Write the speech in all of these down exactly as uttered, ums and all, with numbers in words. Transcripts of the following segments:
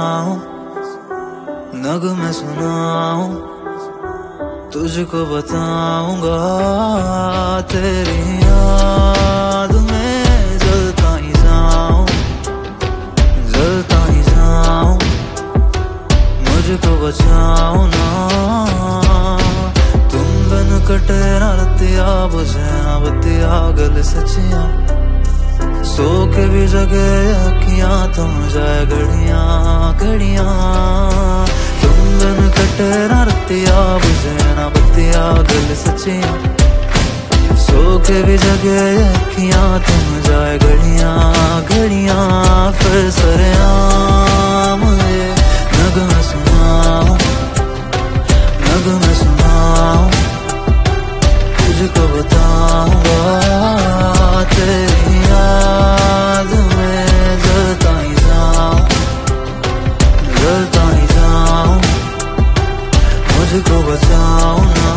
सुनाऊं, नगमे सुनाऊं, तुझको बताऊंगा। तेरी याद में जलता ही जाऊं, जलता ही जाऊं, मुझको बचाओ ना। तुम बिन कटे ना रतिया, बुझे ना बतिया, गल सचिया, सो के भी जगे अखियां, तुम जाए घड़ियां घड़ियां। तुम बिन कटे ना रतिया, बुझे ना बतिया, गल सचिया, सो के भी जगे अखियां, तुम जाए घड़ियां घड़ियां। फिर सरेआम ये नगमे सुनाऊं, नगमे सुनाऊं, तुझको बताऊंगा। तेरी याद में जलता ही जाऊं, जलता ही जाऊं, मुझको बचाओ ना।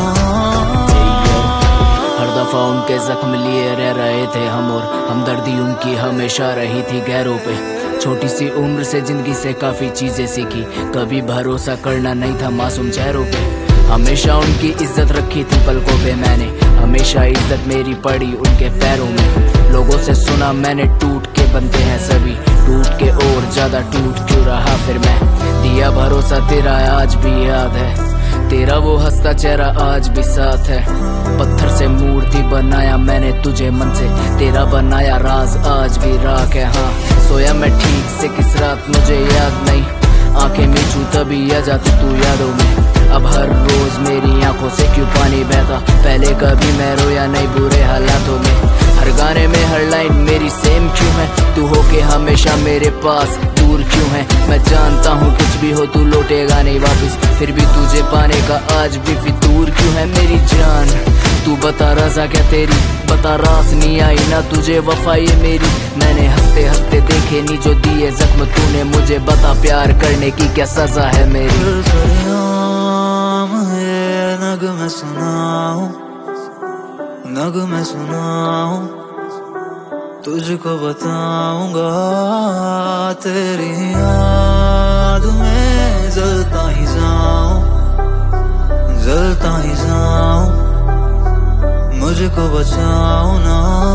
हर दफा उनके जख्म लिए रह रहे थे हम, और हमदर्दी उनकी हमेशा रही थी गैरों पे। छोटी सी उम्र से जिंदगी से काफी चीजें सीखी, कभी भरोसा करना नहीं था मासूम चेहरों पे। हमेशा उनकी इज्जत रखी थी पलकों पे मैंने, हमेशा इज्जत मेरी पड़ी उनके पैरों में। लोगों से सुना मैंने टूट के बनते हैं सभी, टूट के और ज्यादा टूट क्यों रहा फिर मैं। दिया भरोसा तेरा आज भी याद है, तेरा वो हंसता चेहरा आज भी साथ है। पत्थर से मूर्ति बनाया मैंने तुझे मन से, तेरा बनाया राज आज भी राख है। हाँ सोया मैं ठीक से किस रात मुझे याद नहीं, आंखें मीचू तभी आ जाती तू यादों में। अब हर रोज मेरी आंखों से क्यों पानी बहता, पहले कभी मैं रोया नहीं बुरे हालातों में। हर गाने में हर लाइन मेरी सेम क्यों है, तू हो के हमेशा मेरे पास दूर क्यों है। मैं जानता हूँ कुछ भी हो तू लौटेगा नहीं वापस, फिर भी तुझे पाने का आज भी फितूर क्यों है मेरी जान। तू बता रजा क्या तेरी, बता रास नहीं आई ना तुझे वफा ये मेरी। मैंने हंसते हंसते देखे नी जो दिए जख्म तूने मुझे, बता प्यार करने की क्या सजा है मेरी। नगमे सुनाऊं, नगमे सुनाऊं, तुझको बताऊंगा। तेरी याद में जलता ही जाऊं, जलता ही जाऊं, मुझको बचाओ ना।